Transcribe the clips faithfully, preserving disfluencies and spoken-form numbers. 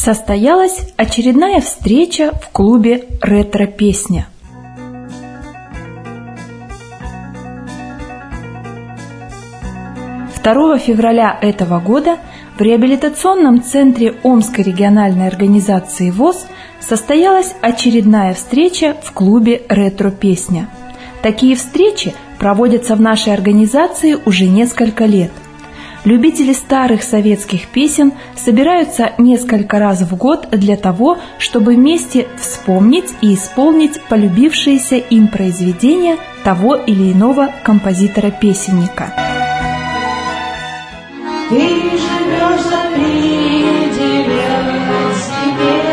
состоялась очередная встреча в клубе «Ретро-песня». второго февраля этого года в реабилитационном центре Омской региональной организации ВОС состоялась очередная встреча в клубе «Ретро-песня». Такие встречи проводятся в нашей организации уже несколько лет. Любители старых советских песен собираются несколько раз в год для того, чтобы вместе вспомнить и исполнить полюбившиеся им произведения того или иного композитора-песенника. Ты живешь за пределами себе.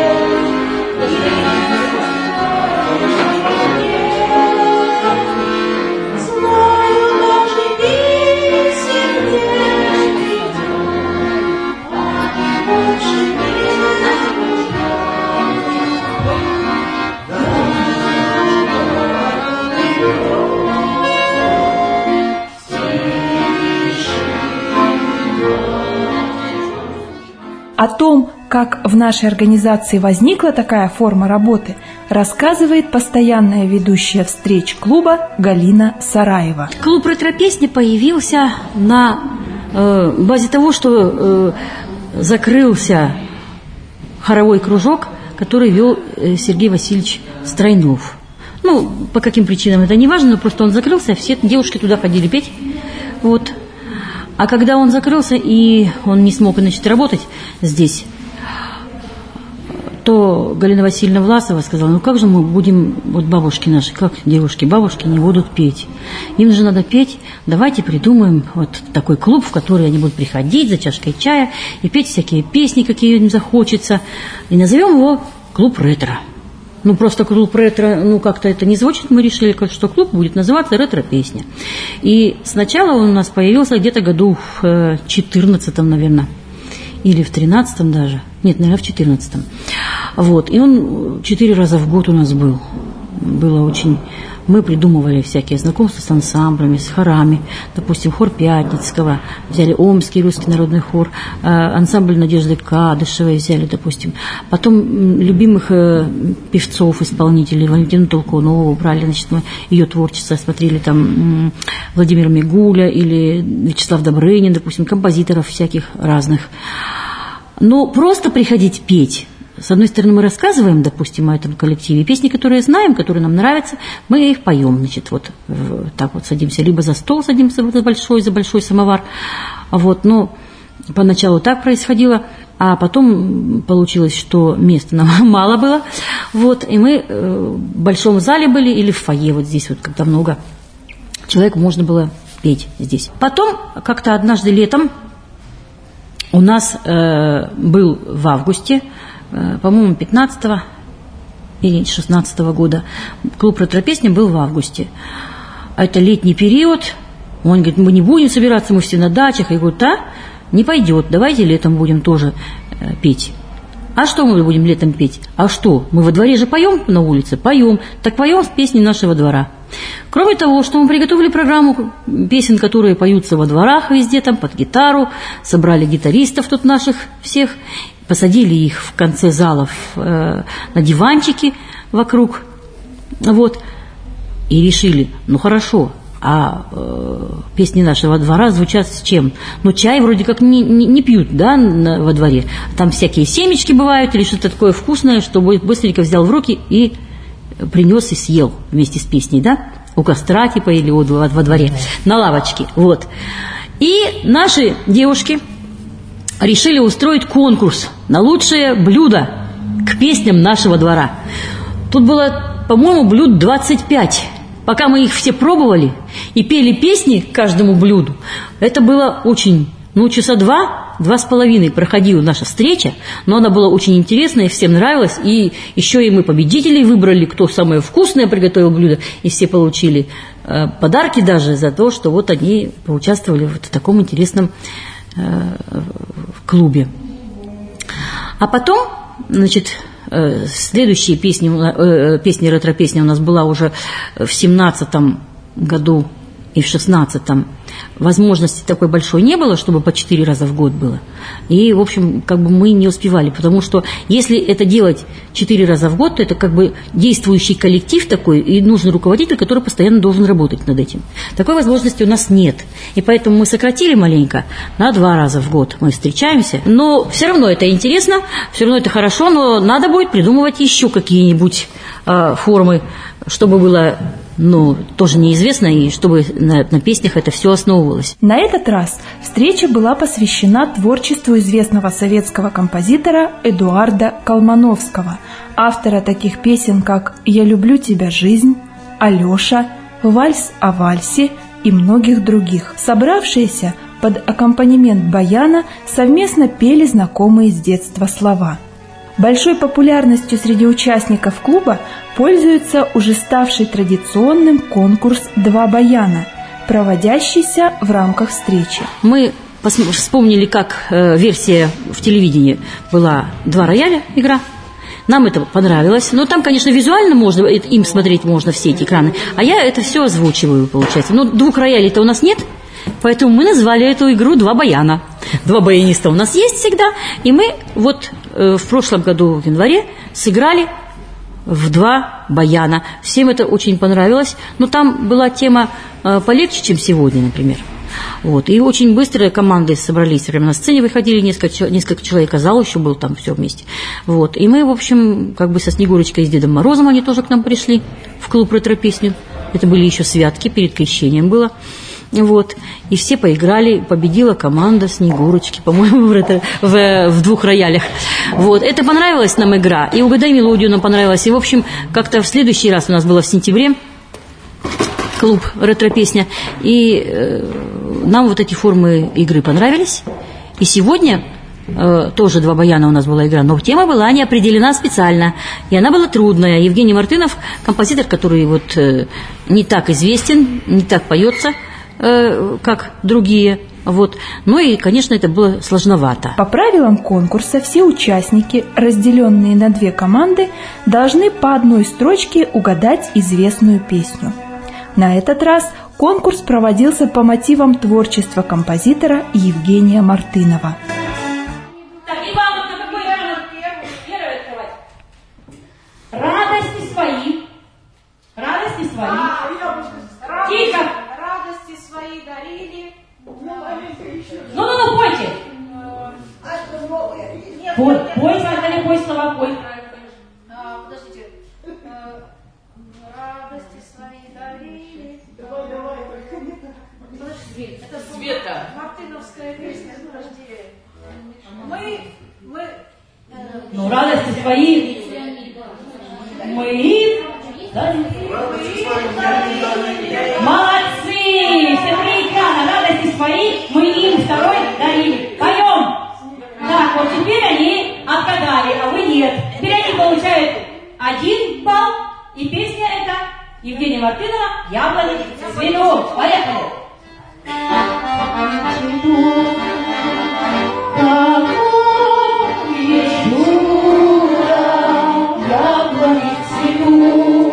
О том, как в нашей организации возникла такая форма работы, рассказывает постоянная ведущая встреч клуба Галина Сараева. Клуб «Ретро-песня» появился на э, базе того, что э, закрылся хоровой кружок, который вел э, Сергей Васильевич Стройнов. Ну, по каким причинам это не важно, но просто он закрылся, все девушки туда ходили петь. Вот. А когда он закрылся и он не смог, значит, работать здесь, то Галина Васильевна Власова сказала: ну как же мы будем, вот бабушки наши, как девушки, бабушки не будут петь. Им же надо петь, давайте придумаем вот такой клуб, в который они будут приходить за чашкой чая и петь всякие песни, какие им захочется, и назовем его «Клуб ретро». Ну, просто клуб ретро, ну, как-то это не звучит. Мы решили, что клуб будет называться «Ретро-песня». И сначала он у нас появился где-то году в четырнадцатом, наверное, или в тринадцатом даже. Нет, наверное, в четырнадцатом. Вот. И он четыре раза в год у нас был. Было очень... Мы придумывали всякие знакомства с ансамблями, с хорами. Допустим, хор Пятницкого, взяли Омский русский народный хор, ансамбль Надежды Кадышевой взяли, допустим. Потом любимых певцов, исполнителей, Валентину Толкунову брали, значит, мы ее творчество смотрели, там Владимир Мигуля или Вячеслав Добрынин, допустим, композиторов всяких разных. Но просто приходить петь. С одной стороны, мы рассказываем, допустим, о этом коллективе. Песни, которые знаем, которые нам нравятся, мы их поем. Значит, вот так вот садимся. Либо за стол садимся за большой, за большой самовар. Вот, но поначалу так происходило, а потом получилось, что места нам мало было. Вот, и мы в большом зале были или в фойе, вот здесь вот, когда много человек, можно было петь здесь. Потом, как-то однажды летом у нас э, был в августе, по-моему, пятнадцатого или шестнадцатого года. Клуб «Ретро-песня» был в августе. А это летний период. Он говорит: мы не будем собираться, мы все на дачах. Я говорю: да, не пойдет, давайте летом будем тоже э, петь. А что мы будем летом петь? А что? Мы во дворе же поем на улице? Поем. Так поем песни нашего двора. Кроме того, что мы приготовили программу песен, которые поются во дворах везде, там под гитару, собрали гитаристов тут наших всех, посадили их в конце залов э, на диванчики вокруг, вот, и решили: ну хорошо, а э, песни нашего двора звучат с чем? Ну, чай вроде как не, не, не пьют, да, на, во дворе. Там всякие семечки бывают или что-то такое вкусное, что быстренько взял в руки и принес и съел вместе с песней, да, у костра типа или во, во дворе, на лавочке, вот. И наши девушки решили устроить конкурс на лучшее блюдо к песням нашего двора. Тут было, по-моему, блюд двадцать пять. Пока мы их все пробовали и пели песни к каждому блюду, это было очень, ну, часа два, два с половиной проходила наша встреча, но она была очень интересная, всем нравилась, и еще и мы победителей выбрали, кто самое вкусное приготовил блюдо, и все получили э, подарки даже за то, что вот они поучаствовали вот в таком интересном в клубе. А потом, значит, следующая песня, песня «Ретро-песня» у нас была уже в семнадцатом году и в шестнадцатом. возможности такой большой не было, чтобы по четыре раза в год было. И, в общем, как бы мы не успевали, потому что если это делать четыре раза в год, то это как бы действующий коллектив такой, и нужен руководитель, который постоянно должен работать над этим. Такой возможности у нас нет. И поэтому мы сократили маленько, на два раза в год мы встречаемся. Но все равно это интересно, все равно это хорошо, но надо будет придумывать еще какие-нибудь э, формы, чтобы было... Ну, тоже неизвестно, и чтобы на, на песнях это все основывалось. На этот раз встреча была посвящена творчеству известного советского композитора Эдуарда Колмановского, автора таких песен, как «Я люблю тебя, жизнь», «Алеша», «Вальс о вальсе» и многих других. Собравшиеся под аккомпанемент баяна совместно пели знакомые с детства слова. Большой популярностью среди участников клуба пользуется уже ставший традиционным конкурс «Два баяна», проводящийся в рамках встречи. Мы вспомнили, как э, версия в телевидении была «Два рояля» игра. Нам это понравилось. Но там, конечно, визуально можно, им смотреть можно все эти экраны. А я это все озвучиваю, получается. Но двух роялей-то у нас нет. Поэтому мы назвали эту игру «Два баяна». Два баяниста у нас есть всегда. И мы вот э, в прошлом году в январе сыграли в два баяна. Всем это очень понравилось. Но там была тема э, полегче, чем сегодня, например. Вот. И очень быстро команды собрались. Прямо на сцене выходили несколько, несколько человек, а зал еще был там все вместе. Вот. И мы, в общем, как бы со Снегурочкой и с Дедом Морозом они тоже к нам пришли в клуб «Ретро-песню». Это были еще святки, перед крещением было. Вот. И все поиграли, победила команда Снегурочки, по-моему, в, ретро, в, в двух роялях. Вот. Это понравилась нам игра. И «Угадай мелодию» нам понравилась. И, в общем, как-то в следующий раз у нас было в сентябре клуб «Ретро-песня». И э, нам вот эти формы игры понравились. И сегодня э, тоже «Два баяна» у нас была игра. Но тема была не определена специально. И она была трудная. Евгений Мартынов, композитор, который вот э, не так известен, не так поется, как другие. Вот. Ну и, конечно, это было сложновато. По правилам конкурса все участники, разделенные на две команды, должны по одной строчке угадать известную песню. На этот раз конкурс проводился по мотивам творчества композитора Евгения Мартынова. Так, Иван, на какой первый открывать? Радости свои. Радости свои. Тихо. Свои дарили. Ну-ну-ну, пойте. Пой, пой, Наталья, пой слова, пой. Подождите. Радости свои дарили. Давай, давай, только не так. Подожди, это Света. Мартыновская песня. Подожди. Мы, мы... Ну, радости свои. Мы им дарили. Молодцы! Все три экрана, радости свои, мы им второй дарили. Поем! Так, вот теперь они отгадали, а вы нет. Теперь они получают один балл, и песня эта Евгения Мартынова «Яблони цветут». Поехали! Яблони цветут.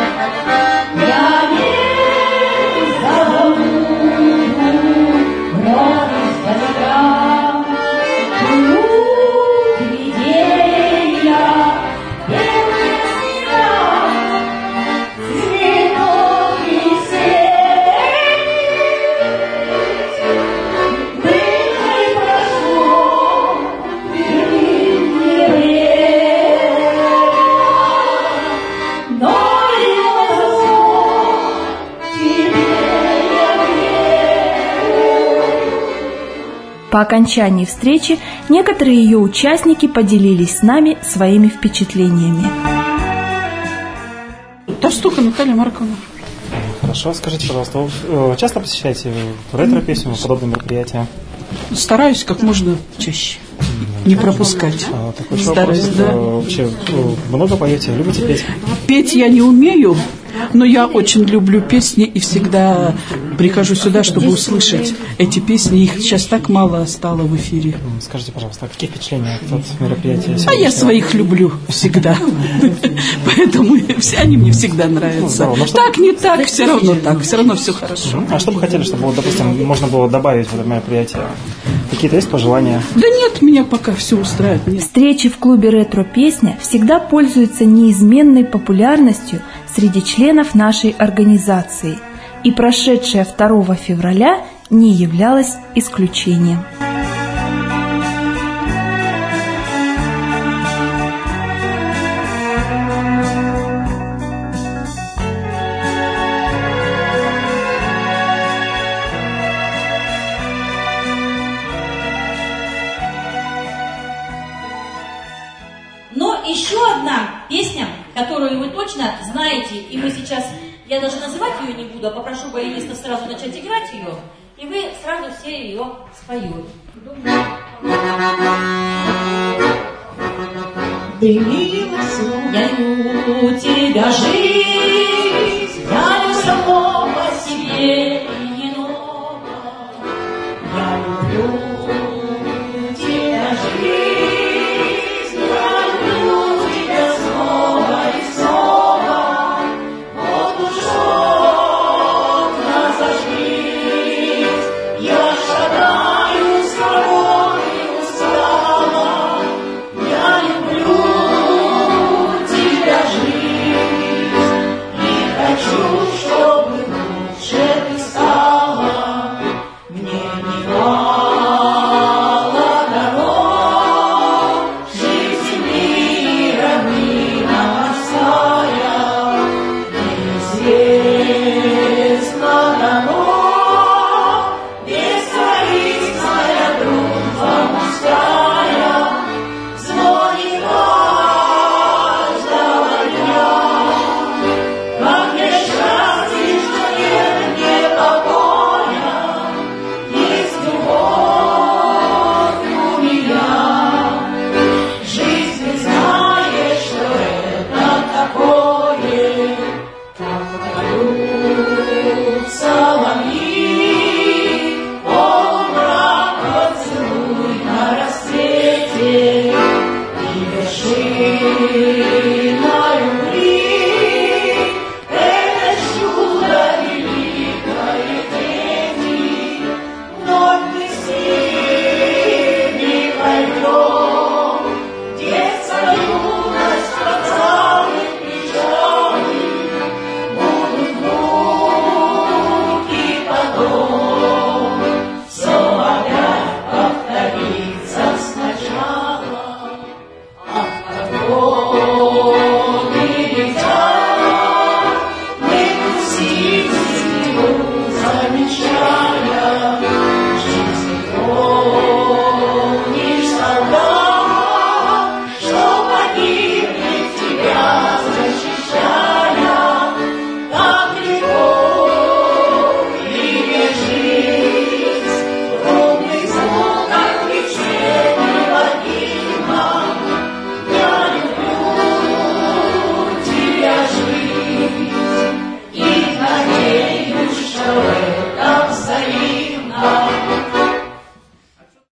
По окончании встречи некоторые ее участники поделились с нами своими впечатлениями. Толстуха Наталья Марковна. Хорошо, скажите, пожалуйста, вы часто посещаете ретро-песню, подобные мероприятия? Стараюсь как можно чаще не пропускать. А, такой Стараюсь, вопрос. да. Вообще, много поете, любите петь? Петь я не умею, но я очень люблю песни и всегда прихожу сюда, чтобы услышать эти песни. Их сейчас так мало стало в эфире. Скажите, пожалуйста, какие впечатления от мероприятия? А я своих люблю всегда. Поэтому все они мне всегда нравятся. Так, не так, все равно так. Все равно все хорошо. А что бы хотели, чтобы, допустим, можно было добавить в это мероприятие? Какие-то есть пожелания? Да нет, меня пока все устраивает. Нет. Встречи в клубе «Ретро-песня» всегда пользуются неизменной популярностью среди членов нашей организации, и прошедшая второго февраля не являлась исключением. Еще одна песня, которую вы точно знаете, и мы сейчас, я даже называть ее не буду, а попрошу баянистов сразу начать играть ее, и вы сразу все ее споете. Дымилась, я люблю тебя жизнь, я люблю само по себе и не ново, я люблю